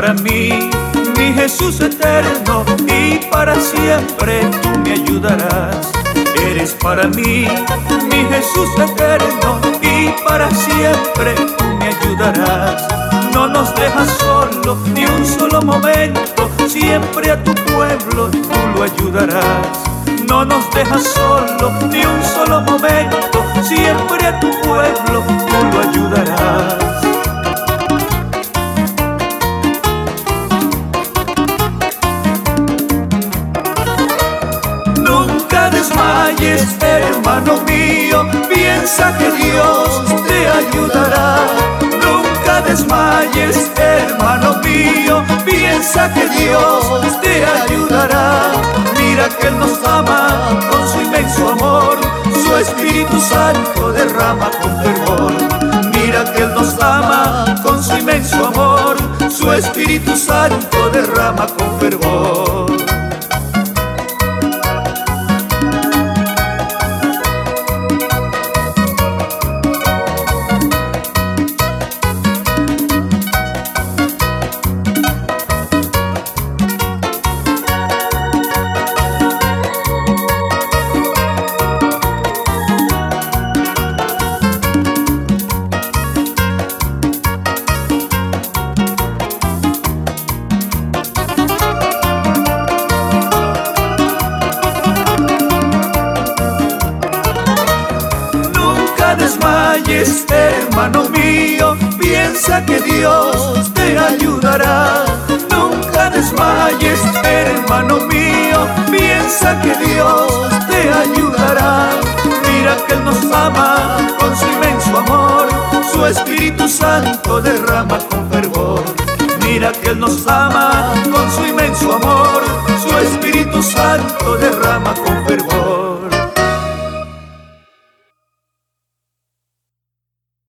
para mí, mi Jesús eterno, y para siempre tú me ayudarás. Eres para mí, mi Jesús eterno, y para siempre tú me ayudarás. No nos dejas solo ni un solo momento, siempre a tu pueblo tú lo ayudarás. No nos dejas solo ni un solo momento, siempre a tu pueblo tú lo ayudarás. Nunca desmayes, hermano mío, piensa que Dios te ayudará. Nunca desmayes, hermano mío, piensa que Dios te ayudará. Mira que Él nos ama con su inmenso amor, su Espíritu Santo derrama con fervor. Mira que Él nos ama con su inmenso amor, su Espíritu Santo derrama con fervor. Nunca desmayes, hermano mío, piensa que Dios te ayudará. Nunca desmayes, hermano mío, piensa que Dios te ayudará. Mira que Él nos ama con su inmenso amor, su Espíritu Santo derrama con fervor. Mira que Él nos ama con su inmenso amor,